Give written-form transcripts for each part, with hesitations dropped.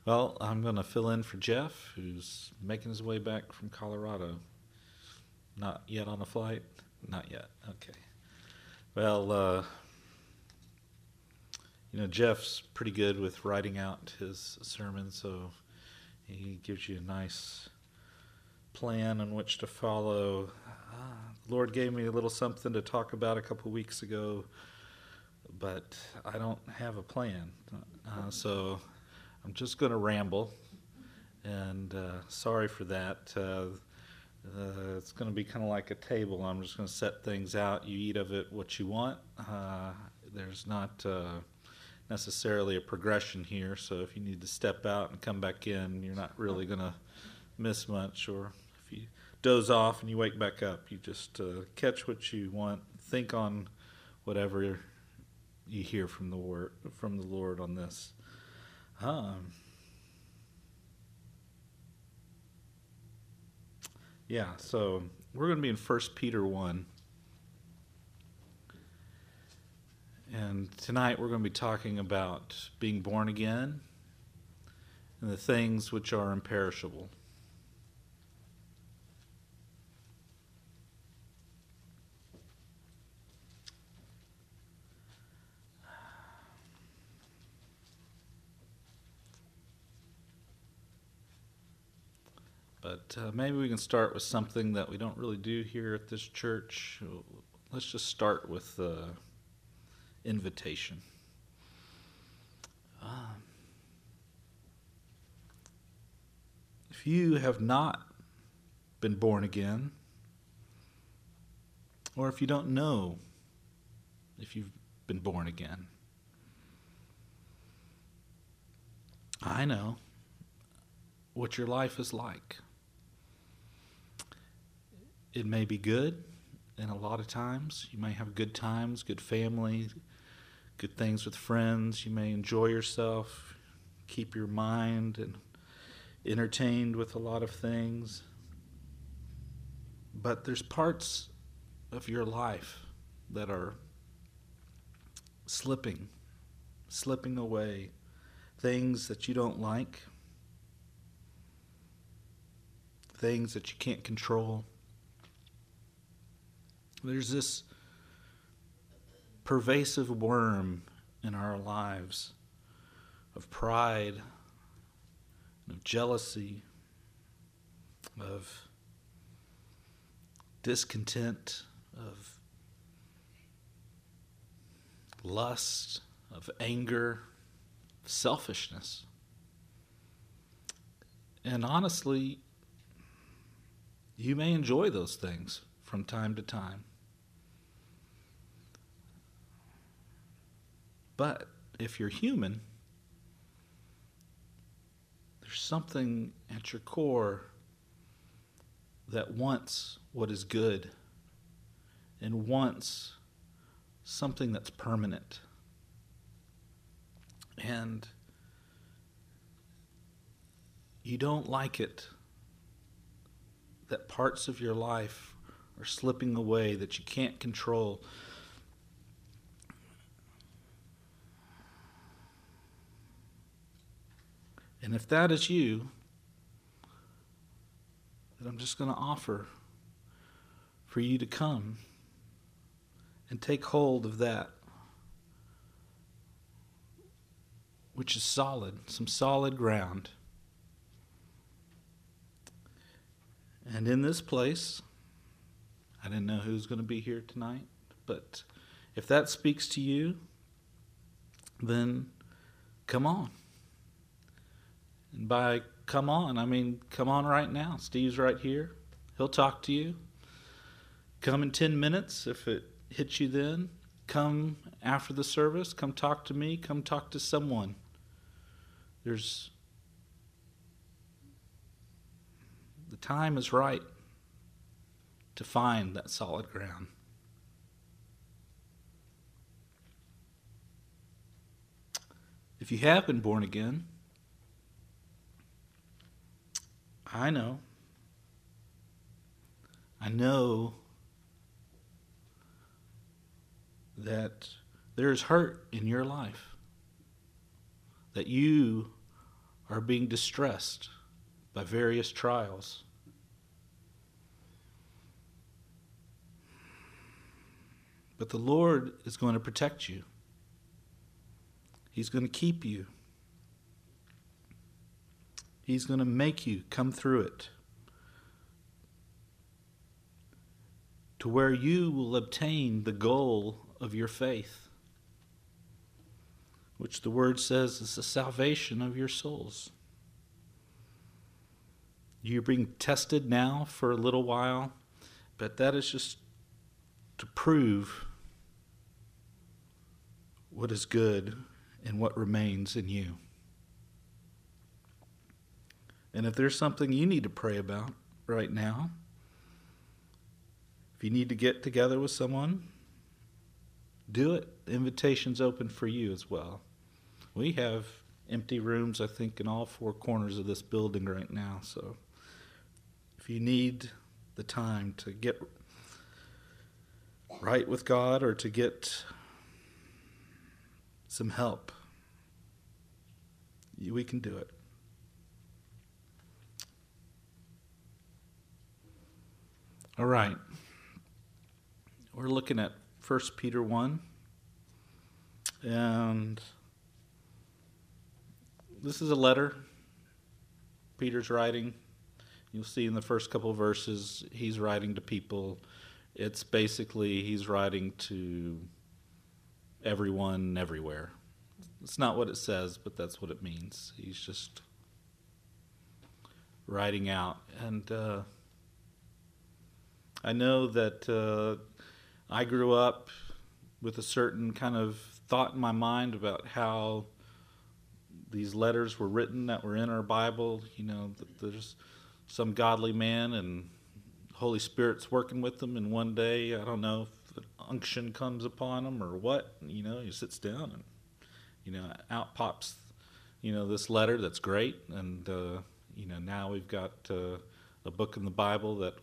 Well, I'm going to fill in for Jeff, who's making his way back from Colorado. Not yet on a flight? Not yet. Okay. Well, Jeff's pretty good with writing out his sermon, so he gives you a nice plan on which to follow. The Lord gave me a little something to talk about a couple weeks ago, but I don't have a plan. So I'm just going to ramble, and sorry for that. It's going to be kind of like a table. I'm just going to set things out. You eat of it what you want. There's not necessarily a progression here, so if you need to step out and come back in, you're not really going to miss much. Or if you doze off and you wake back up, you just catch what you want. Think on whatever you hear from the Lord on this. So we're going to be in 1 Peter 1. And tonight we're going to be talking about being born again and the things which are imperishable. But maybe we can start with something that we don't really do here at this church. Let's just start with invitation. If you have not been born again, or if you don't know if you've been born again, I know what your life is like. It may be good, and a lot of times you may have good times, good family, good things with friends. You may enjoy yourself, keep your mind and entertained with a lot of things. But there's parts of your life that are slipping away, things that you don't like, things that you can't control. There's this pervasive worm in our lives of pride, of jealousy, of discontent, of lust, of anger, of selfishness. And honestly, you may enjoy those things from time to time. But if you're human, there's something at your core that wants what is good and wants something that's permanent. And you don't like it that parts of your life are slipping away that you can't control. And if that is you, then I'm just going to offer for you to come and take hold of that which is solid, some solid ground. And in this place, I didn't know who was going to be here tonight, but if that speaks to you, then come on. And by come on, I mean come on right now. Steve's right here. He'll talk to you. Come in 10 minutes if it hits you then. Come after the service. Come talk to me. Come talk to someone. The time is right to find that solid ground. If you have been born again, I know that there's hurt in your life, that you are being distressed by various trials. But the Lord is going to protect you. He's going to keep you. He's going to make you come through it to where you will obtain the goal of your faith, which the Word says is the salvation of your souls. You're being tested now for a little while, but that is just to prove what is good and what remains in you. And if there's something you need to pray about right now, if you need to get together with someone, do it. The invitation's open for you as well. We have empty rooms, I think, in all four corners of this building right now. So if you need the time to get right with God or to get some help, we can do it. All right. We're looking at 1 Peter 1. And this is a letter Peter's writing. You'll see in the first couple of verses, he's writing to people. It's basically he's writing to everyone, everywhere. It's not what it says, but that's what it means. He's just writing out. And I know that I grew up with a certain kind of thought in my mind about how these letters were written that were in our Bible. You know, that there's some godly man and Holy Spirit's working with them, and one day, I don't know if the unction comes upon him or what, you know, he sits down and, you know, out pops, you know, this letter that's great. And, you know, now we've got a book in the Bible that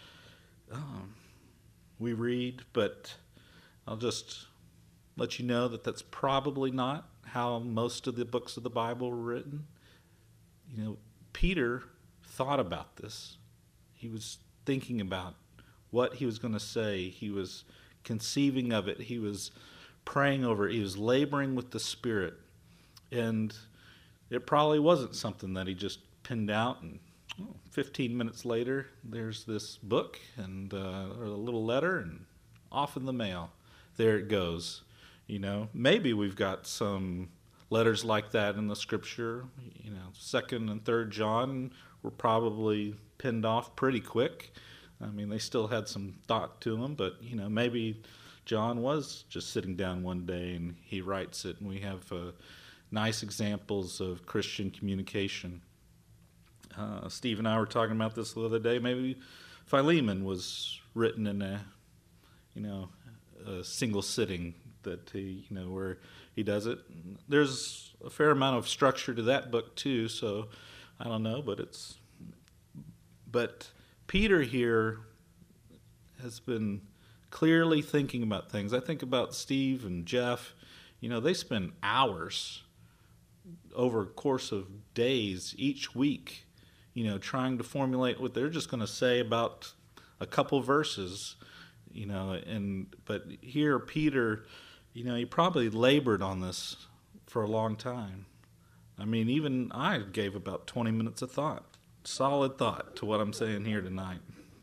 we read, but I'll just let you know that that's probably not how most of the books of the Bible were written. You know, Peter thought about this. He was thinking about what he was going to say. He was conceiving of it. He was praying over it. He was laboring with the Spirit. And it probably wasn't something that he just pinned out and 15 minutes later, there's this book and or a little letter and off in the mail. There it goes. You know, maybe we've got some letters like that in the Scripture. You know, 2nd and 3rd John were probably pinned off pretty quick. I mean, they still had some thought to them, but, you know, maybe John was just sitting down one day and he writes it, and we have nice examples of Christian communication. Steve and I were talking about this the other day. Maybe Philemon was written in a single sitting that he, you know, where he does it. There's a fair amount of structure to that book too, so I don't know, but Peter here has been clearly thinking about things. I think about Steve and Jeff. You know, they spend hours over a course of days each week, you know, trying to formulate what they're just going to say about a couple verses, you know, but here Peter, you know, he probably labored on this for a long time. I mean, even I gave about 20 minutes of thought, solid thought to what I'm saying here tonight.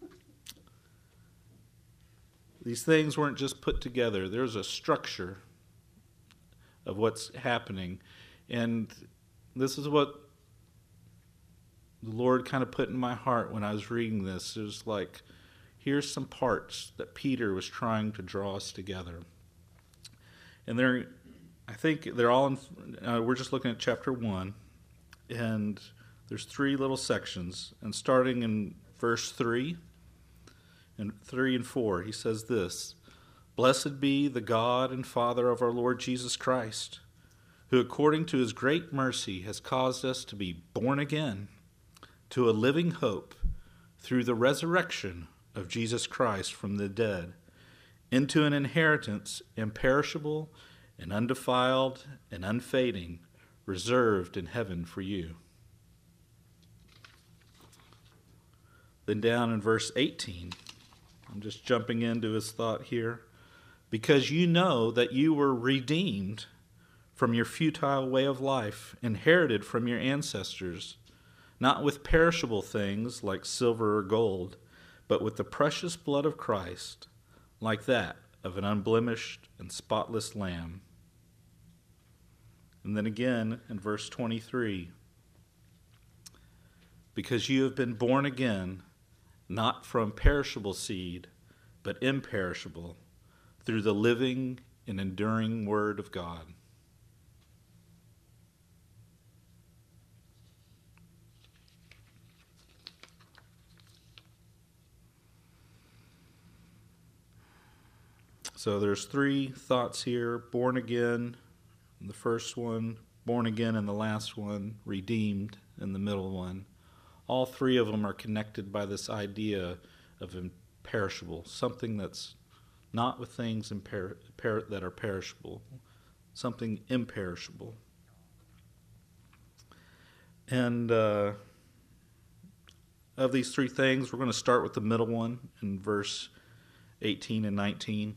These things weren't just put together. There's a structure of what's happening. And this is what the Lord kind of put in my heart when I was reading this. It was like, here's some parts that Peter was trying to draw us together. And I think they're all in, we're just looking at chapter 1, and there's 3 little sections. And starting in verse 3 and 4, he says this: "Blessed be the God and Father of our Lord Jesus Christ, who according to his great mercy has caused us to be born again to a living hope through the resurrection of Jesus Christ from the dead, into an inheritance imperishable and undefiled and unfading, reserved in heaven for you, Then down in verse 18, I'm just jumping into his thought here. Because you know that you were redeemed from your futile way of life, inherited from your ancestors, not with perishable things like silver or gold, but with the precious blood of Christ, like that of an unblemished and spotless lamb. And then again in verse 23, because you have been born again, not from perishable seed, but imperishable, through the living and enduring Word of God. So there's three thoughts here: born again in the first one, born again in the last one, redeemed in the middle one. All three of them are connected by this idea of imperishable, something that's not with things that are perishable, something imperishable. And of these three things, we're going to start with the middle one in verse 18 and 19.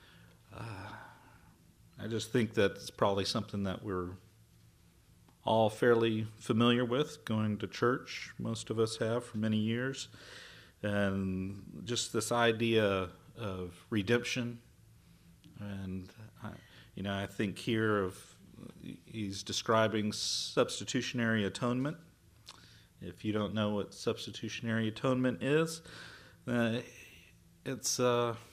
I just think that it's probably something that we're all fairly familiar with, going to church. Most of us have for many years. And just this idea of redemption. And, I think here he's describing substitutionary atonement. If you don't know what substitutionary atonement is, it's...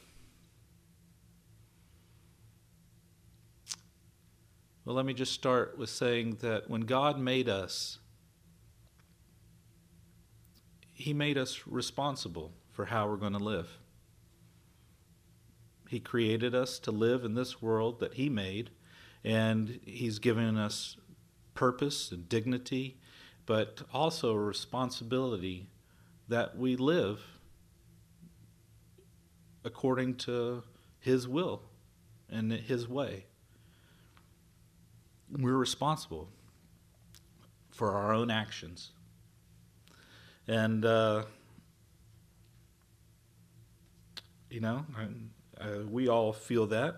Well, let me just start with saying that when God made us, He made us responsible for how we're going to live. He created us to live in this world that He made, and He's given us purpose and dignity, but also a responsibility that we live according to His will and His way. We're responsible for our own actions. And, we all feel that.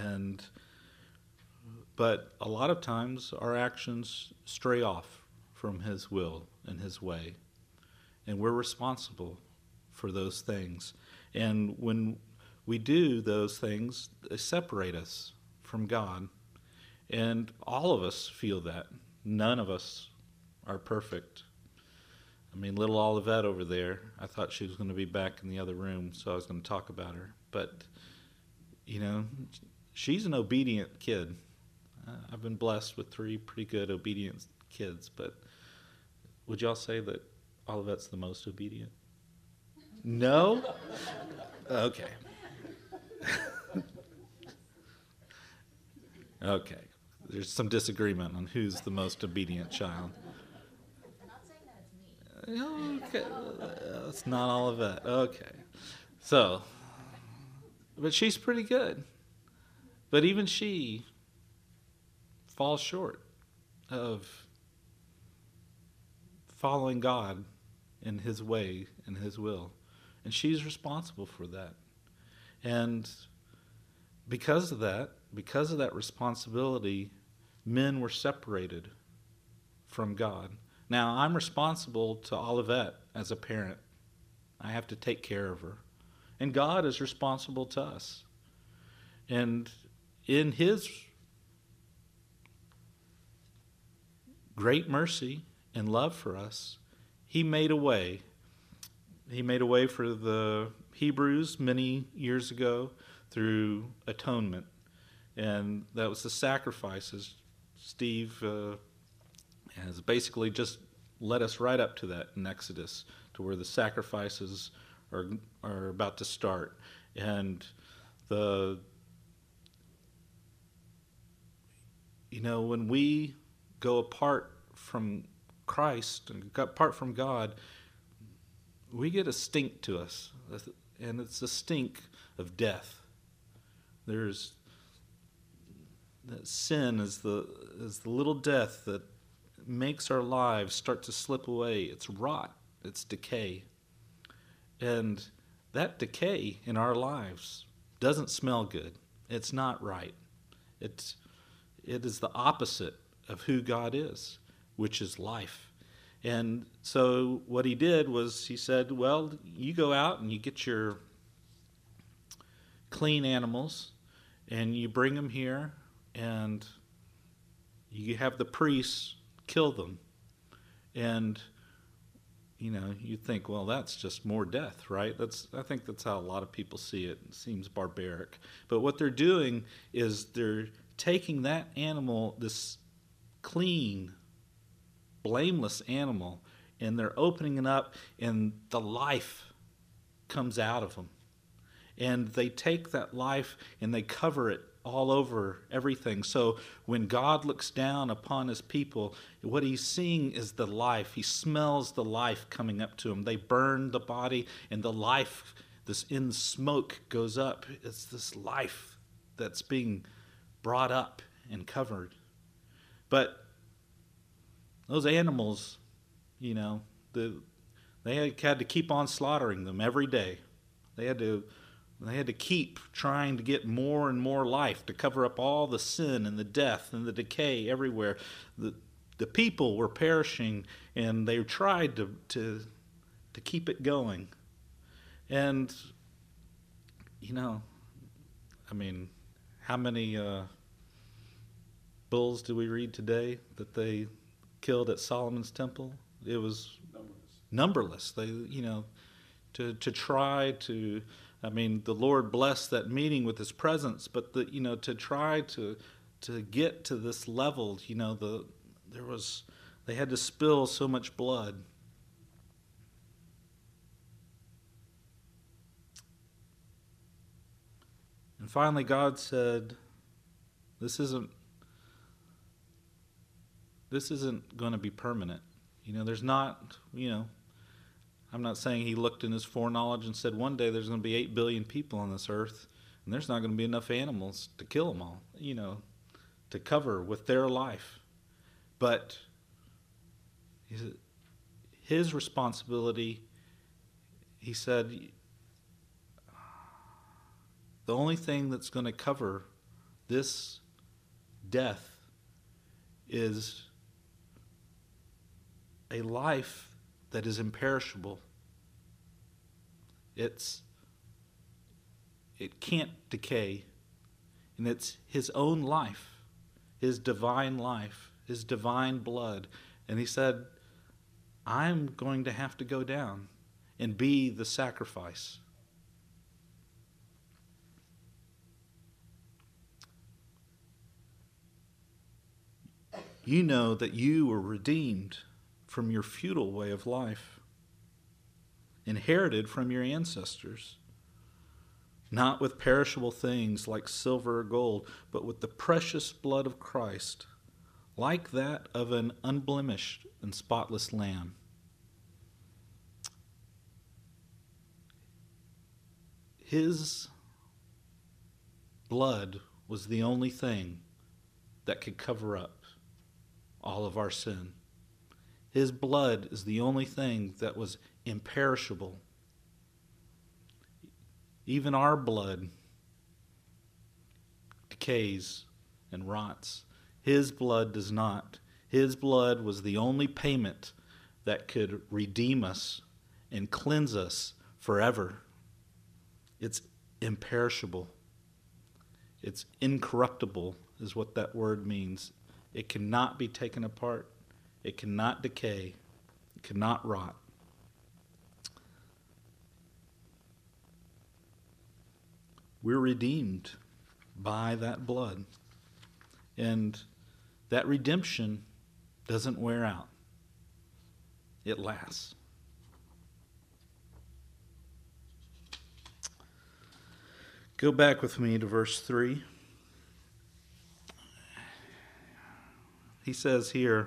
But a lot of times our actions stray off from His will and His way. And we're responsible for those things. And when we do those things, they separate us from God. And all of us feel that. None of us are perfect. I mean, little Olivette over there, I thought she was going to be back in the other room, so I was going to talk about her. But, she's an obedient kid. I've been blessed with 3 pretty good obedient kids, but would y'all say that Olivette's the most obedient? No? Okay. Okay. There's some disagreement on who's the most obedient child. I'm not saying that it's me. Okay. It's not Olivette. Okay. So, but she's pretty good. But even she falls short of following God in His way and His will. And she's responsible for that. And because of that responsibility, men were separated from God. Now, I'm responsible to Olivette as a parent. I have to take care of her. And God is responsible to us. And in His great mercy and love for us, He made a way. He made a way for the Hebrews many years ago through atonement. And that was the sacrifices. Steve has basically just led us right up to that in Exodus, to where the sacrifices are about to start. And when we go apart from Christ and apart from God, we get a stink to us, and it's a stink of death. There's that sin is the little death that makes our lives start to slip away. It's rot. It's decay. And that decay in our lives doesn't smell good. It's not right. It is the opposite of who God is, which is life. And so what he did was he said, well, you go out and you get your clean animals and you bring them here and you have the priests kill them. And you think, well, that's just more death, right? I think that's how a lot of people see it. It seems barbaric. But what they're doing is they're taking that animal, this clean, blameless animal, and they're opening it up, and the life comes out of them. And they take that life and they cover it all over everything. So when God looks down upon his people, what he's seeing is the life. He smells the life coming up to him. They burn the body, and the life, this in smoke, goes up. It's this life that's being brought up and covered. But those animals, they had to keep on slaughtering them every day. They had to keep trying to get more and more life to cover up all the sin and the death and the decay everywhere. The people were perishing, and they tried to keep it going. And, how many bulls do we read today that they killed at Solomon's temple? It was numberless. They, to try to... the Lord blessed that meeting with his presence, but to try to get to this level, they had to spill so much blood. And finally God said, this isn't going to be permanent. There's not, I'm not saying he looked in his foreknowledge and said one day there's going to be 8 billion people on this earth, and there's not going to be enough animals to kill them all, to cover with their life. But his responsibility, he said, the only thing that's going to cover this death is a life that is imperishable. It can't decay. And it's his own life, his divine life, his divine blood. And he said, I'm going to have to go down and be the sacrifice. You know that you were redeemed from your futile way of life, inherited from your ancestors, not with perishable things like silver or gold, but with the precious blood of Christ, like that of an unblemished and spotless lamb. His blood was the only thing that could cover up all of our sin. His blood is the only thing that was imperishable. Even our blood decays and rots. His blood does not. His blood was the only payment that could redeem us and cleanse us forever. It's imperishable. It's incorruptible is what that word means. It cannot be taken apart. It cannot decay. It cannot rot. We're redeemed by that blood. And that redemption doesn't wear out. It lasts. Go back with me to verse 3. He says here,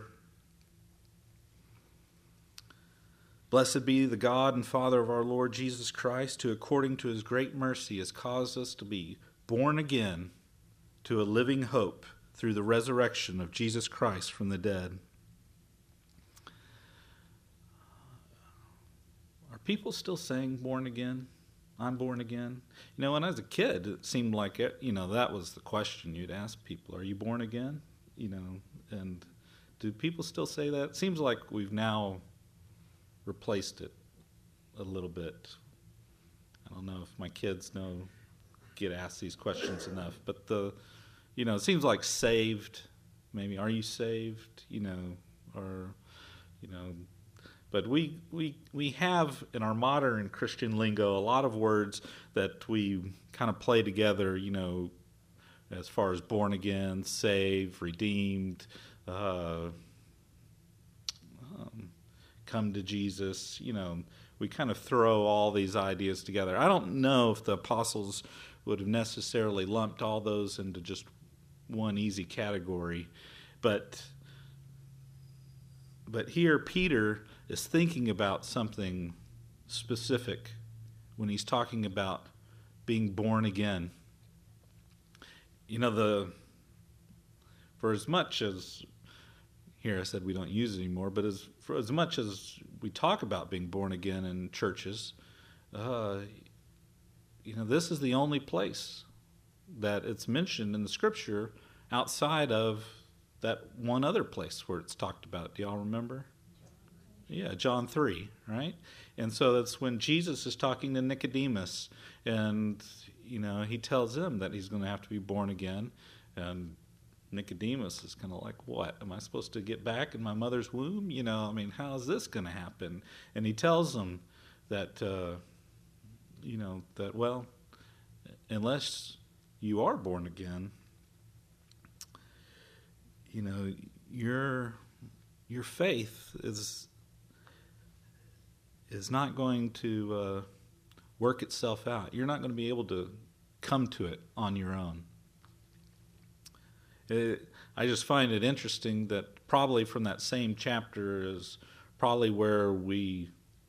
Blessed be the God and Father of our Lord Jesus Christ, who according to his great mercy has caused us to be born again to a living hope through the resurrection of Jesus Christ from the dead. Our people still saying born again? I'm born again. When I was a kid, it seemed like that was the question you'd ask people: are you born again? And do people still say that? It seems like we've now replaced it a little bit. I don't know if my kids get asked these questions enough, but it seems like saved. Maybe, are you saved? But we have in our modern Christian lingo a lot of words that we kind of play together, as far as born again, saved, redeemed, come to Jesus. We kind of throw all these ideas together. I don't know if the apostles would have necessarily lumped all those into just one easy category, but here Peter is thinking about something specific when he's talking about being born again. For as much as, here I said we don't use it anymore, but for as much as we talk about being born again in churches, this is the only place that it's mentioned in the Scripture outside of that one other place where it's talked about. Do y'all remember? Yeah, John 3, right? And so that's when Jesus is talking to Nicodemus, and he tells him that he's going to have to be born again, and Nicodemus is kind of like, what? Am I supposed to get back in my mother's womb? How is this going to happen? And he tells him that, well, unless you are born again, your faith is not going to work itself out. You're not going to be able to come to it on your own. I just find it interesting that probably from that same chapter is probably where we,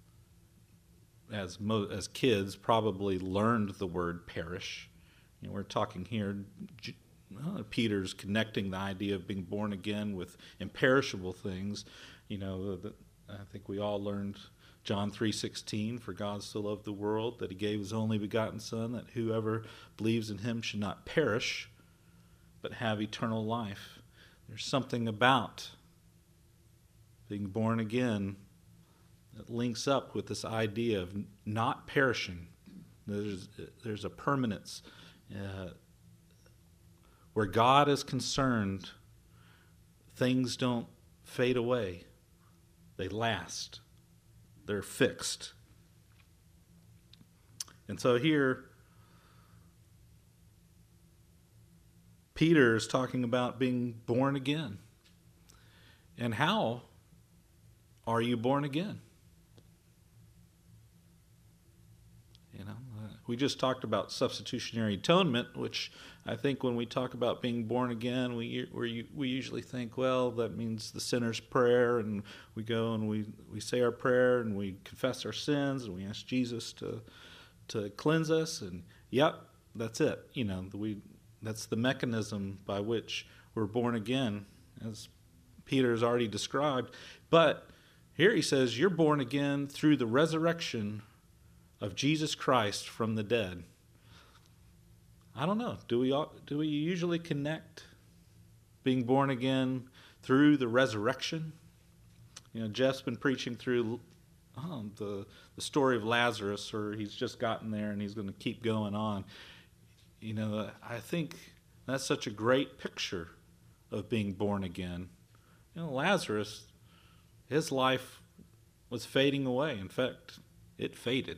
as kids, probably learned the word perish. We're talking here, Peter's connecting the idea of being born again with imperishable things. I think we all learned John 3:16, for God so loved the world that he gave his only begotten Son, that whoever believes in him should not perish, but have eternal life. There's something about being born again that links up with this idea of not perishing. There's a permanence. Where God is concerned, things don't fade away. They last. They're fixed. And so here, Peter is talking about being born again. And how are you born again? We just talked about substitutionary atonement, which I think when we talk about being born again, we usually think, well, that means the sinner's prayer, and we go and we say our prayer and we confess our sins and we ask Jesus to cleanse us, and yep, that's it. That's the mechanism by which we're born again, as Peter has already described. But here he says, you're born again through the resurrection of Jesus Christ from the dead. I don't know. Do we usually connect being born again through the resurrection? Jeff's been preaching through the story of Lazarus, or he's just gotten there and he's going to keep going on. I think that's such a great picture of being born again. Lazarus, his life was fading away. In fact, it faded.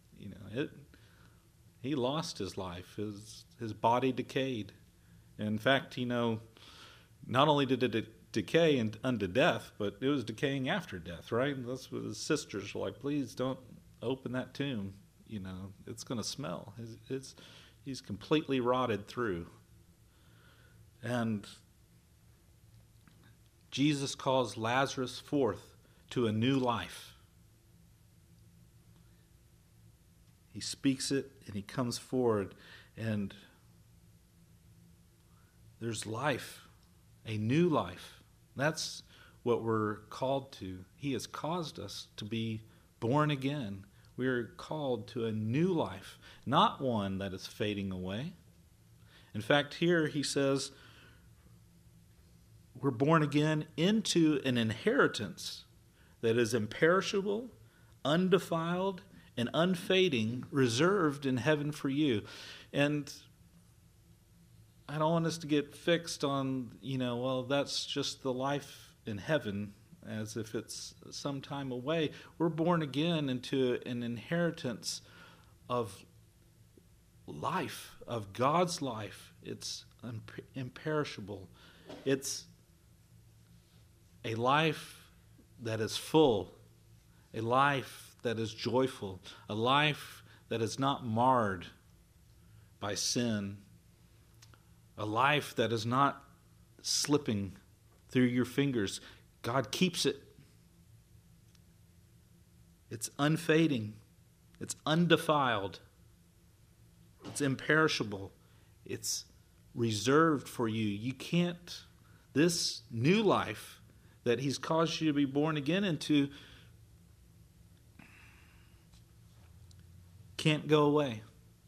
He lost his life. His body decayed. And in fact, not only did it decay unto death, but it was decaying after death, right? And that's what his sisters were like, please don't open that tomb. It's going to smell. He's completely rotted through. And Jesus calls Lazarus forth to a new life. He speaks it and he comes forward, and there's life, a new life. That's what we're called to. He has caused us to be born again. We're called to a new life, not one that is fading away. In fact, here he says we're born again into an inheritance that is imperishable, undefiled, and unfading, reserved in heaven for you. And I don't want us to get fixed on, well, that's just the life in heaven, as if it's some time away. We're born again into an inheritance of life, of God's life. It's imperishable. It's a life that is full, a life that is joyful, a life that is not marred by sin, a life that is not slipping through your fingers. God keeps it. It's unfading. It's undefiled. It's imperishable. It's reserved for you. You can't, this new life that he's caused you to be born again into can't go away.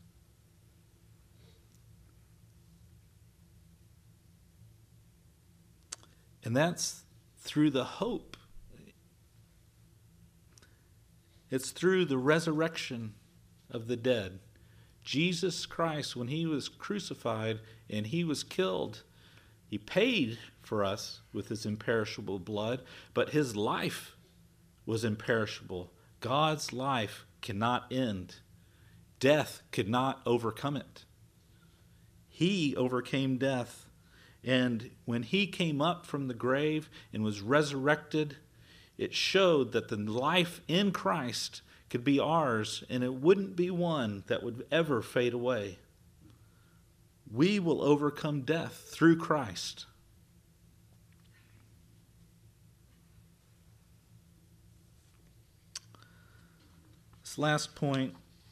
And that's through the hope. It's through the resurrection of the dead. Jesus Christ, when he was crucified and he was killed, he paid for us with his imperishable blood, but his life was imperishable. God's life cannot end. Death could not overcome it. He overcame death. And when he came up from the grave and was resurrected, it showed that the life in Christ could be ours, and it wouldn't be one that would ever fade away. We will overcome death through Christ. This last point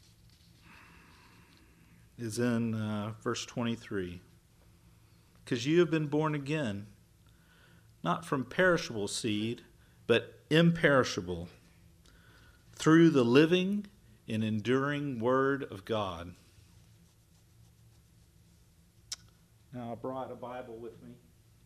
is in verse 23. Because you have been born again, not from perishable seed, but imperishable, through the living and enduring Word of God. Now, I brought a Bible with me.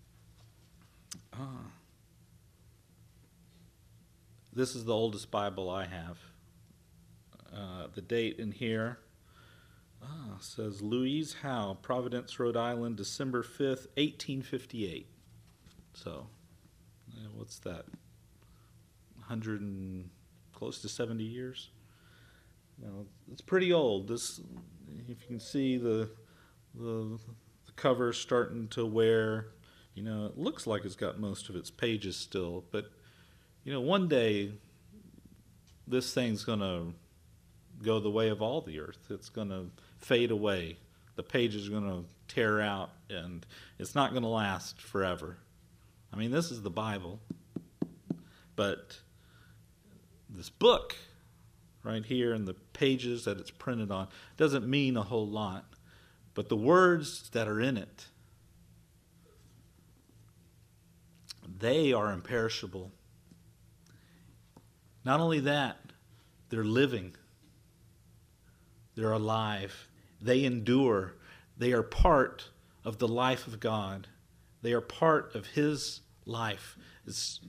This is the oldest Bible I have. The date in here says Louise Howe, Providence, Rhode Island, December 5th, 1858. So, what's that? 100 and close to 70 years? It's pretty old. This, if you can see the cover starting to wear, it looks like it's got most of its pages still, but one day this thing's going to go the way of all the earth. It's going to fade away. The pages are going to tear out, and it's not going to last forever. I mean, this is the Bible, but this book right here and the pages that it's printed on doesn't mean a whole lot, but the words that are in it, they are imperishable. Not only that, they're living. They're alive. They endure. They are part of the life of God. They are part of his life. It's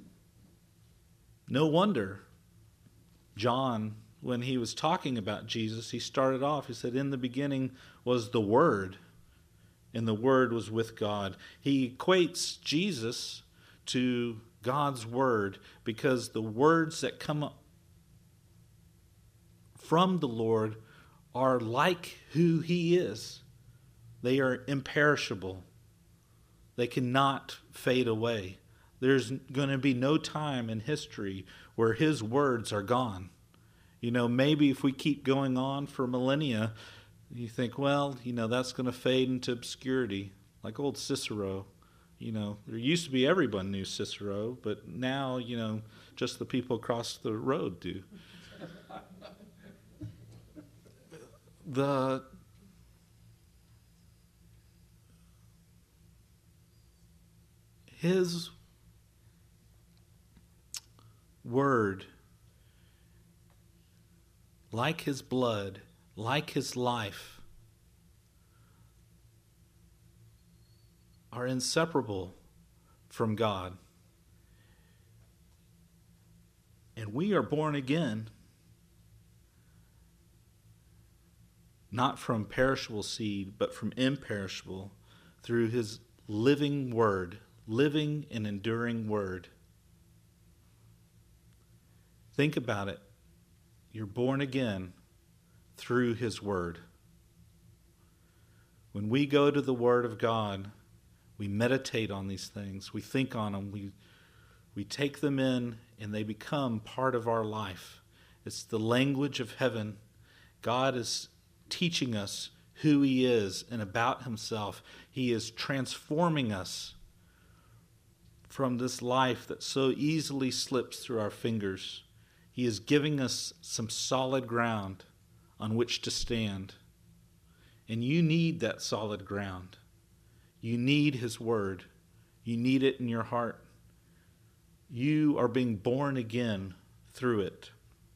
no wonder John, when he was talking about Jesus, he started off, he said, in the beginning was the Word, and the Word was with God. He equates Jesus to God's Word because the words that come up from the Lord are like who he is. They are imperishable. They cannot fade away. There's going to be no time in history where his words are gone. Maybe if we keep going on for millennia, you think, well, that's going to fade into obscurity, like old Cicero. There used to be everyone knew Cicero, but now, just the people across the road do. His word like his blood, like his life, are inseparable from God. And we are born again, not from perishable seed, but from imperishable, through his living word, living and enduring word. Think about it. You're born again through his word. When we go to the word of God, we meditate on these things. We think on them. We take them in, and they become part of our life. It's the language of heaven. God is teaching us who he is and about himself. He is transforming us from this life that so easily slips through our fingers. He is giving us some solid ground on which to stand. And you need that solid ground. You need his word. You need it in your heart. You are being born again through it.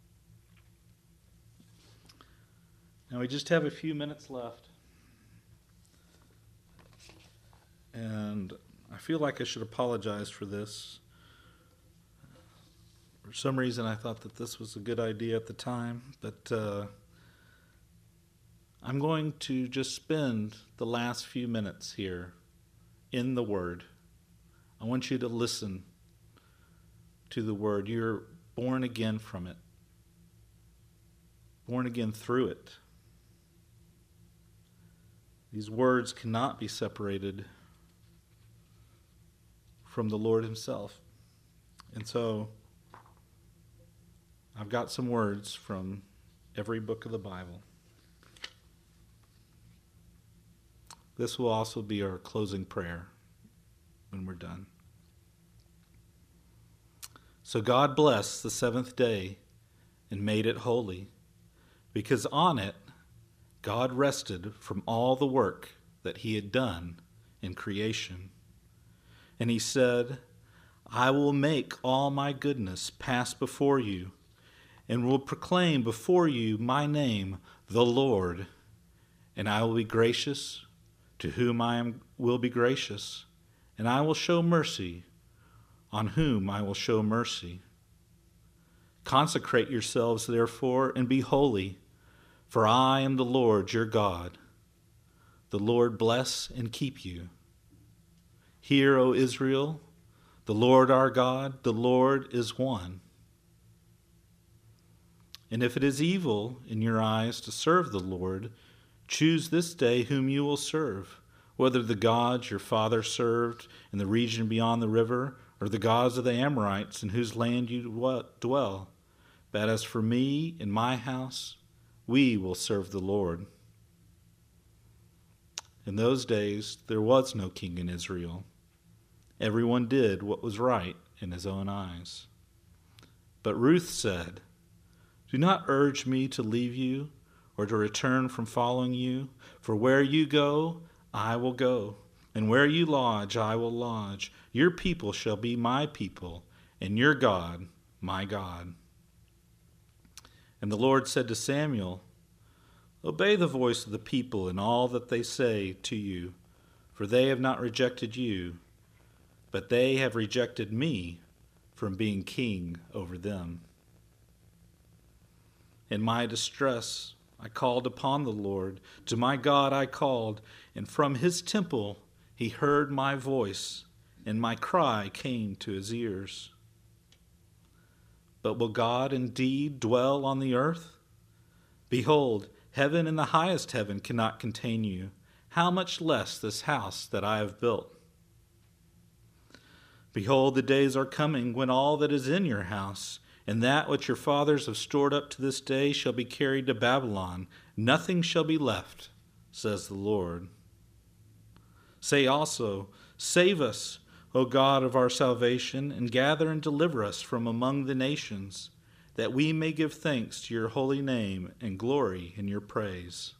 Now we just have a few minutes left. And I feel like I should apologize for this. For some reason I thought that this was a good idea at the time, but I'm going to just spend the last few minutes here in the Word. I want you to listen to the Word. You're born again from it. Born again through it. These words cannot be separated from the Lord himself. And so I've got some words from every book of the Bible. This will also be our closing prayer when we're done. So God blessed the seventh day and made it holy, because on it God rested from all the work that he had done in creation. And he said, I will make all my goodness pass before you, and will proclaim before you my name, the Lord. And I will be gracious to whom will be gracious, and I will show mercy on whom I will show mercy. Consecrate yourselves, therefore, and be holy, for I am the Lord your God. The Lord bless and keep you. Hear, O Israel, the Lord our God, the Lord is one. And if it is evil in your eyes to serve the Lord, choose this day whom you will serve, whether the gods your father served in the region beyond the river, or the gods of the Amorites in whose land you dwell. But as for me and my house, we will serve the Lord. In those days there was no king in Israel. Everyone did what was right in his own eyes. But Ruth said, Do not urge me to leave you or to return from following you, for where you go, I will go, and where you lodge, I will lodge. Your people shall be my people, and your God, my God. And the Lord said to Samuel, Obey the voice of the people in all that they say to you, for they have not rejected you, but they have rejected me from being king over them. In my distress I called upon the Lord. To my God I called, and from his temple he heard my voice, and my cry came to his ears. But will God indeed dwell on the earth? Behold, heaven and the highest heaven cannot contain you. How much less this house that I have built? Behold, the days are coming when all that is in your house, and that which your fathers have stored up to this day, shall be carried to Babylon. Nothing shall be left, says the Lord. Say also, Save us, O God of our salvation, and gather and deliver us from among the nations, that we may give thanks to your holy name and glory in your praise.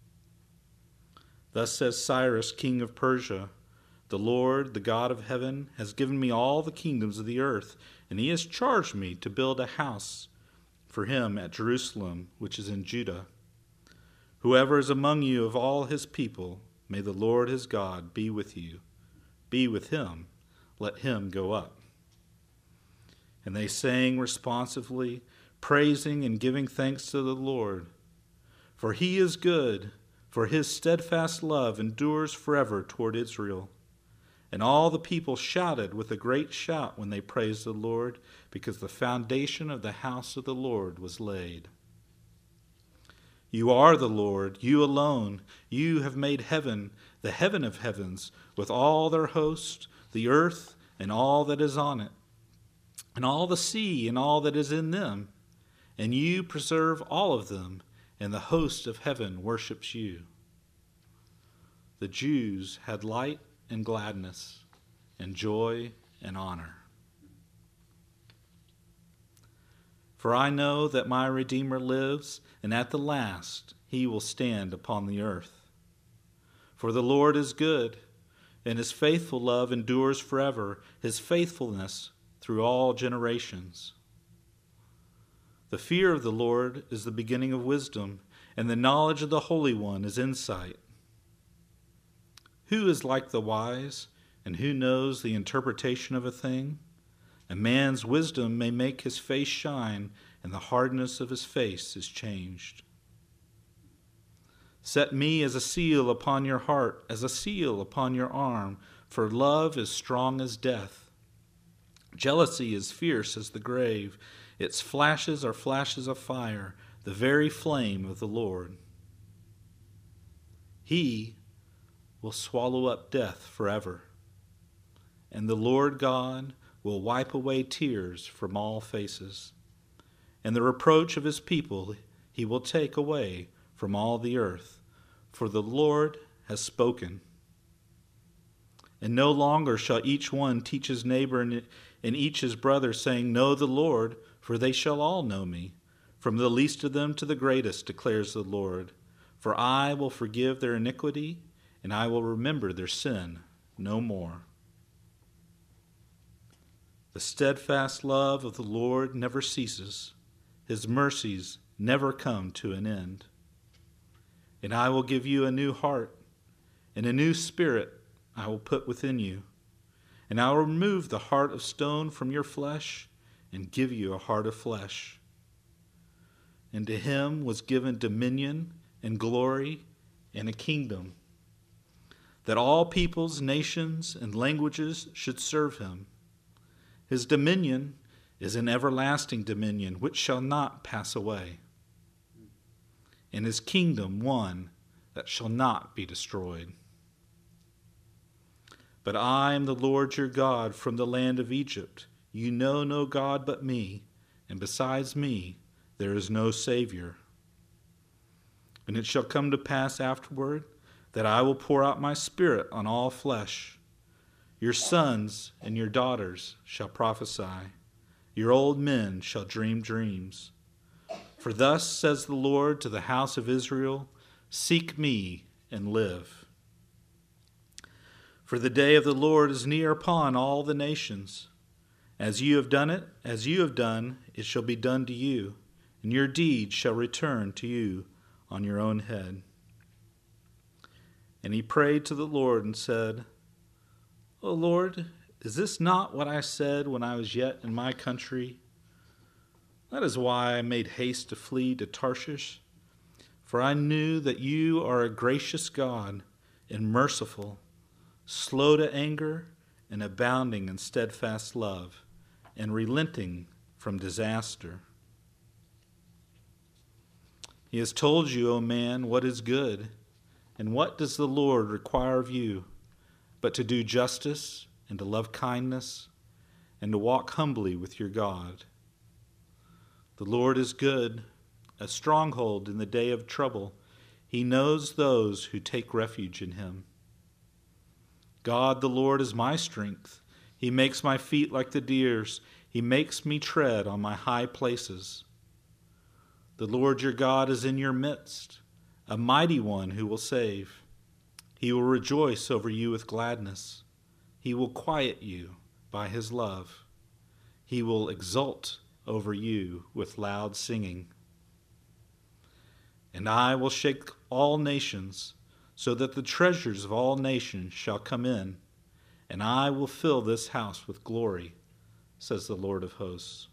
Thus says Cyrus, king of Persia, The Lord, the God of heaven, has given me all the kingdoms of the earth, and he has charged me to build a house for him at Jerusalem, which is in Judah. Whoever is among you of all his people, may the Lord his God be with you. Be with him. Let him go up." And they sang responsively, praising and giving thanks to the Lord. For he is good, for his steadfast love endures forever toward Israel. And all the people shouted with a great shout when they praised the Lord, because the foundation of the house of the Lord was laid. You are the Lord, you alone. You have made heaven, the heaven of heavens, with all their host, the earth and all that is on it, and all the sea and all that is in them. And you preserve all of them, and the host of heaven worships you. The Jews had light and gladness, and joy and honor. For I know that my Redeemer lives, and at the last he will stand upon the earth. For the Lord is good, and his faithful love endures forever, his faithfulness through all generations. The fear of the Lord is the beginning of wisdom, and the knowledge of the Holy One is insight. Who is like the wise, and who knows the interpretation of a thing? A man's wisdom may make his face shine, and the hardness of his face is changed. Set me as a seal upon your heart, as a seal upon your arm, for love is strong as death. Jealousy is fierce as the grave. Its flashes are flashes of fire, the very flame of the Lord. He will swallow up death forever, and the Lord God will wipe away tears from all faces, and the reproach of his people he will take away from all the earth, for the Lord has spoken. And no longer shall each one teach his neighbor and each his brother, saying, "Know the Lord," for they shall all know me, from the least of them to the greatest, declares the Lord. For I will forgive their iniquity, and I will remember their sin no more. The steadfast love of the Lord never ceases. His mercies never come to an end. And I will give you a new heart, and a new spirit I will put within you. And I will remove the heart of stone from your flesh, and give you a heart of flesh. And to him was given dominion and glory and a kingdom, that all peoples, nations, and languages should serve him. His dominion is an everlasting dominion which shall not pass away, and his kingdom one that shall not be destroyed. But I am the Lord your God from the land of Egypt. You know no God but me, and besides me there is no Savior. And it shall come to pass afterward that I will pour out my Spirit on all flesh. Your sons and your daughters shall prophesy. Your old men shall dream dreams. For thus says the Lord to the house of Israel, "Seek me and live." For the day of the Lord is near upon all the nations. As you have done, it shall be done to you, and your deeds shall return to you on your own head. And he prayed to the Lord and said, "O Lord, is this not what I said when I was yet in my country? That is why I made haste to flee to Tarshish, for I knew that you are a gracious God and merciful, slow to anger and abounding in steadfast love, and relenting from disaster. He has told you, O man, what is good, and what does the Lord require of you, but to do justice and to love kindness and to walk humbly with your God. The Lord is good, a stronghold in the day of trouble. He knows those who take refuge in him. God, the Lord, is my strength. He makes my feet like the deer's. He makes me tread on my high places. The Lord your God is in your midst, a mighty one who will save. He will rejoice over you with gladness. He will quiet you by his love. He will exult over you with loud singing. And I will shake all nations, so that the treasures of all nations shall come in, and I will fill this house with glory, says the Lord of hosts.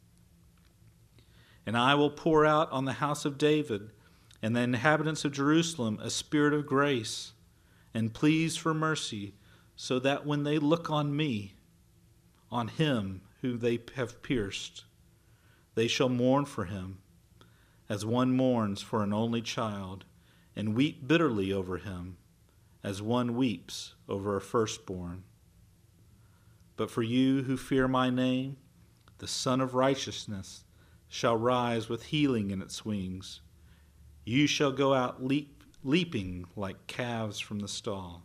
And I will pour out on the house of David and the inhabitants of Jerusalem a spirit of grace and pleas for mercy, so that when they look on me, on him who they have pierced, they shall mourn for him, as one mourns for an only child, and weep bitterly over him, as one weeps over a firstborn. But for you who fear my name, the Son of Righteousness shall rise with healing in its wings. You shall go out leaping like calves from the stall.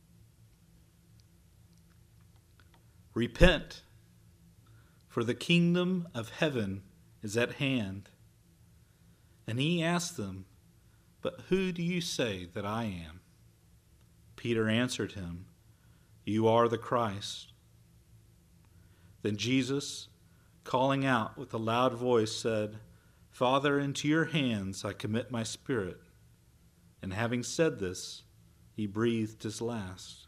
Repent, for the kingdom of heaven is at hand. And he asked them, But who do you say that I am? Peter answered him, You are the Christ. Then Jesus, calling out with a loud voice, said, Father, into your hands I commit my spirit. And having said this, he breathed his last.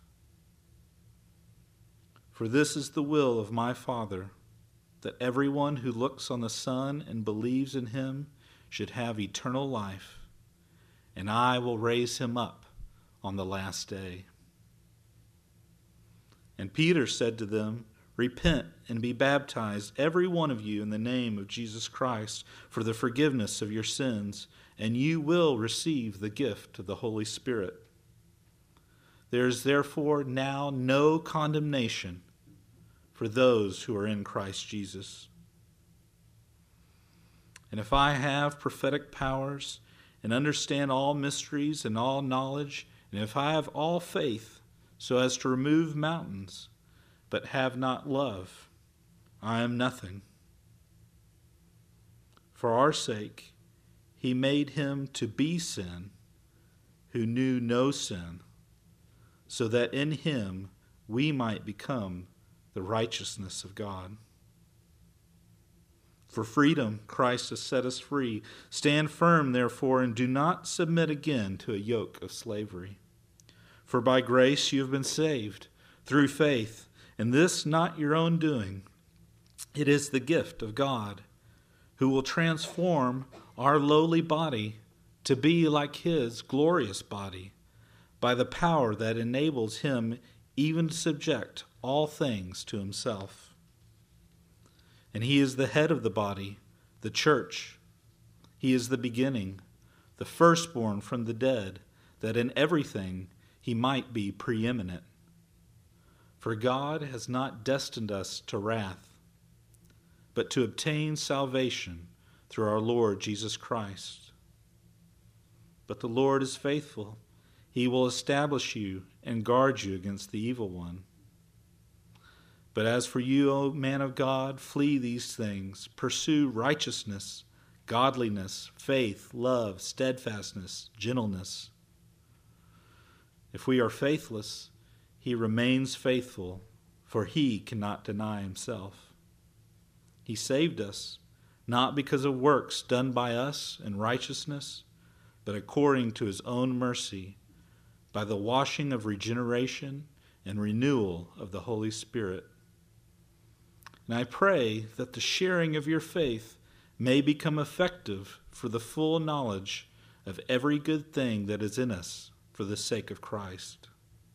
For this is the will of my Father, that everyone who looks on the Son and believes in him should have eternal life, and I will raise him up on the last day. And Peter said to them, Repent and be baptized, every one of you, in the name of Jesus Christ, for the forgiveness of your sins, and you will receive the gift of the Holy Spirit. There is therefore now no condemnation for those who are in Christ Jesus. And if I have prophetic powers and understand all mysteries and all knowledge, and if I have all faith so as to remove mountains, but have not love, I am nothing. For our sake, he made him to be sin who knew no sin, so that in him we might become the righteousness of God. For freedom Christ has set us free. Stand firm, therefore, and do not submit again to a yoke of slavery. For by grace you have been saved, through faith, and this not your own doing. It is the gift of God, who will transform our lowly body to be like his glorious body, by the power that enables him even to subject all things to himself. And he is the head of the body, the church. He is the beginning, the firstborn from the dead, that in everything he might be preeminent. For God has not destined us to wrath, but to obtain salvation through our Lord Jesus Christ. But the Lord is faithful. He will establish you and guard you against the evil one. But as for you, O man of God, flee these things. Pursue righteousness, godliness, faith, love, steadfastness, gentleness. If we are faithless, he remains faithful, for he cannot deny himself. He saved us, not because of works done by us in righteousness, but according to his own mercy, by the washing of regeneration and renewal of the Holy Spirit. And I pray that the sharing of your faith may become effective for the full knowledge of every good thing that is in us for the sake of Christ.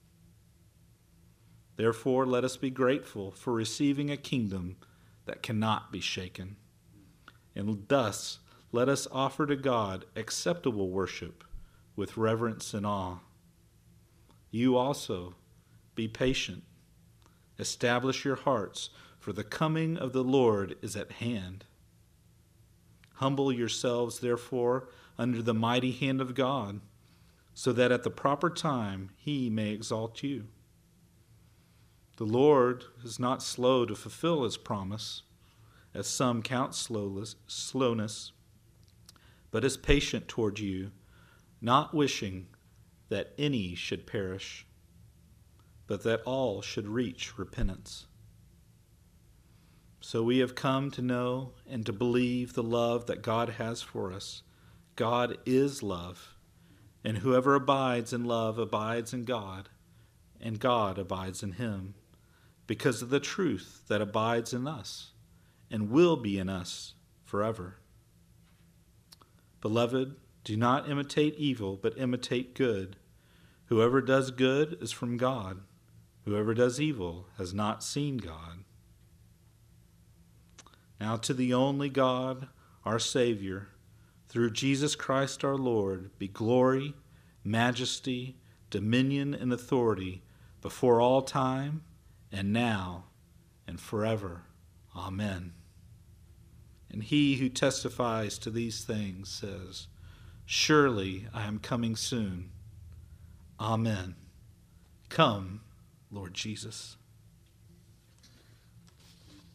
Therefore, let us be grateful for receiving a kingdom that cannot be shaken. And thus, let us offer to God acceptable worship with reverence and awe. You also, be patient. Establish your hearts, for the coming of the Lord is at hand. Humble yourselves, therefore, under the mighty hand of God, so that at the proper time he may exalt you. The Lord is not slow to fulfill his promise, as some count slowness, but is patient toward you, not wishing that any should perish, but that all should reach repentance. So we have come to know and to believe the love that God has for us. God is love, and whoever abides in love abides in God, and God abides in him, because of the truth that abides in us and will be in us forever. Beloved, do not imitate evil, but imitate good. Whoever does good is from God. Whoever does evil has not seen God. Now to the only God, our Savior, through Jesus Christ our Lord, be glory, majesty, dominion, and authority before all time, and now, and forever. Amen. And he who testifies to these things says, surely I am coming soon. Amen. Come, Lord Jesus.